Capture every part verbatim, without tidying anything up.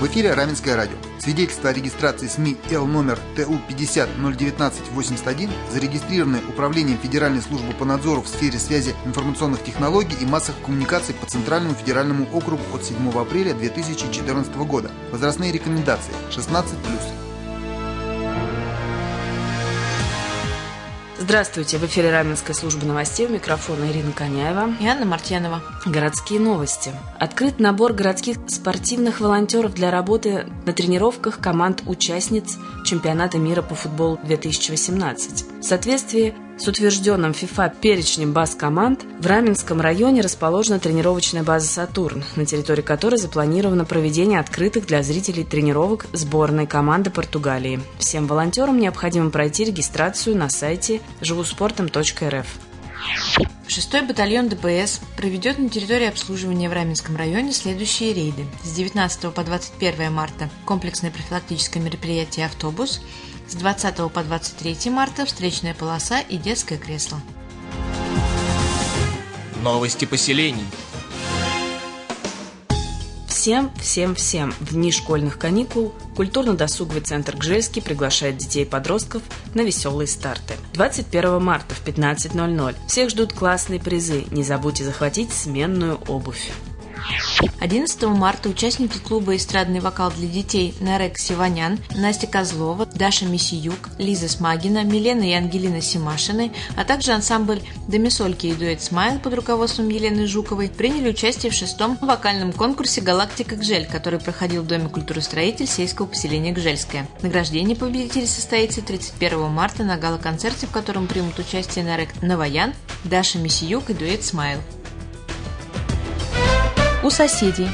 В эфире Раменское радио. Свидетельство о регистрации СМИ Л номер Т У пятьдесят ноль девятнадцать восемьдесят один, зарегистрированное Управлением Федеральной службы по надзору в сфере связи информационных технологий и массовых коммуникаций по Центральному федеральному округу от седьмого апреля две тысячи четырнадцатого года. Возрастные рекомендации шестнадцать плюс. Здравствуйте, в эфире Раменская служба новостей, у микрофона Ирина Коняева и Анна Мартьянова. Городские новости. Открыт набор городских спортивных волонтеров для работы на тренировках команд-участниц Чемпионата мира по футболу две тысячи восемнадцать. В соответствии с утвержденным ФИФА перечнем баз команд в Раменском районе расположена тренировочная база «Сатурн», на территории которой запланировано проведение открытых для зрителей тренировок сборной команды Португалии. Всем волонтерам необходимо пройти регистрацию на сайте живу спортом точка эр эф. Шестой батальон Дэ Пэ Эс проведет на территории обслуживания в Раменском районе следующие рейды. С девятнадцатого по двадцать первое марта комплексное профилактическое мероприятие «Автобус», с двадцатого по двадцать третье марта встречная полоса и детское кресло. Новости поселений. Всем, всем, всем в дни школьных каникул культурно-досуговый центр «Гжельский» приглашает детей и подростков на веселые старты. двадцать первого марта в пятнадцать ноль ноль всех ждут классные призы. Не забудьте захватить сменную обувь. одиннадцатого марта участники клуба «Эстрадный вокал для детей» Нарек Сиванян, Настя Козлова, Даша Мисиюк, Лиза Смагина, Милена и Ангелина Симашины, а также ансамбль «Домисольки» и дуэт «Смайл» под руководством Елены Жуковой приняли участие в шестом вокальном конкурсе «Галактика Гжель», который проходил в Доме культуры строитель сельского поселения Гжельское. Награждение победителей состоится тридцать первого марта на гала-концерте, в котором примут участие Нарек Наваян, Даша Мисиюк и дуэт «Смайл». У соседей.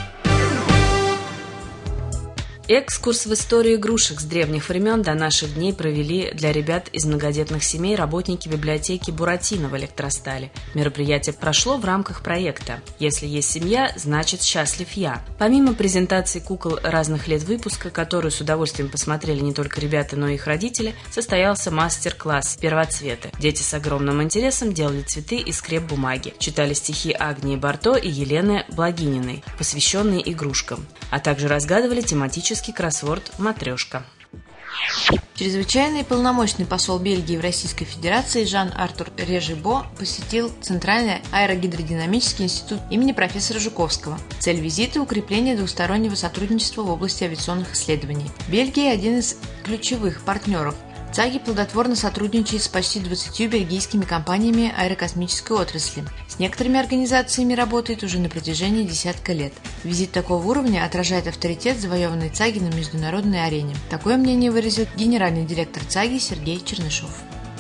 Экскурс в историю игрушек с древних времен до наших дней провели для ребят из многодетных семей работники библиотеки Буратино в Электростале. Мероприятие прошло в рамках проекта «Если есть семья, значит счастлив я». Помимо презентации кукол разных лет выпуска, которую с удовольствием посмотрели не только ребята, но и их родители, состоялся мастер-класс «Первоцветы». Дети с огромным интересом делали цветы из скреп-бумаги, читали стихи Агнии Барто и Елены Благининой, посвященные игрушкам, а также разгадывали тематические кроссворд «Матрешка». Чрезвычайный и полномочный посол Бельгии в Российской Федерации Жан-Артур Режибо посетил Центральный аэрогидродинамический институт имени профессора Жуковского. Цель визита – укрепление двустороннего сотрудничества в области авиационных исследований. Бельгия – один из ключевых партнеров. ЦАГИ плодотворно сотрудничает с почти двадцатью бельгийскими компаниями аэрокосмической отрасли. С некоторыми организациями работает уже на протяжении десятка лет. Визит такого уровня отражает авторитет, завоеванный ЦАГИ на международной арене. Такое мнение выразил генеральный директор ЦАГИ Сергей Чернышов.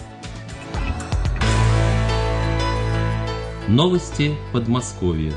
Новости Подмосковья.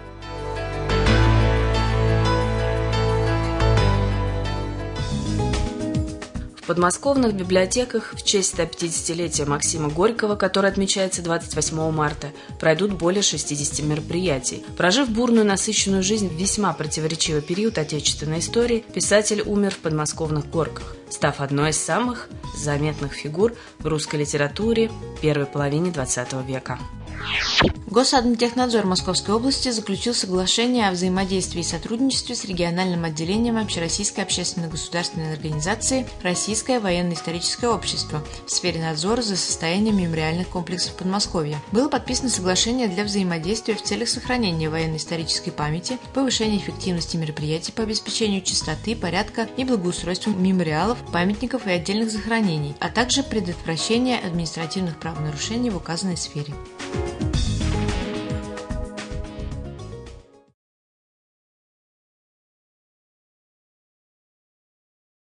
В подмосковных библиотеках в честь ста пятидесятилетия Максима Горького, которое отмечается двадцать восьмого марта, пройдут более шестидесяти мероприятий. Прожив бурную насыщенную жизнь в весьма противоречивый период отечественной истории, писатель умер в подмосковных Горках, став одной из самых заметных фигур в русской литературе первой половины двадцатого века. Госадминтехнадзор Московской области заключил соглашение о взаимодействии и сотрудничестве с региональным отделением Общероссийской общественно-государственной организации «Российское военно-историческое общество» в сфере надзора за состоянием мемориальных комплексов Подмосковья. Было подписано соглашение для взаимодействия в целях сохранения военно-исторической памяти, повышения эффективности мероприятий по обеспечению чистоты, порядка и благоустройства мемориалов, памятников и отдельных захоронений, а также предотвращения административных правонарушений в указанной сфере.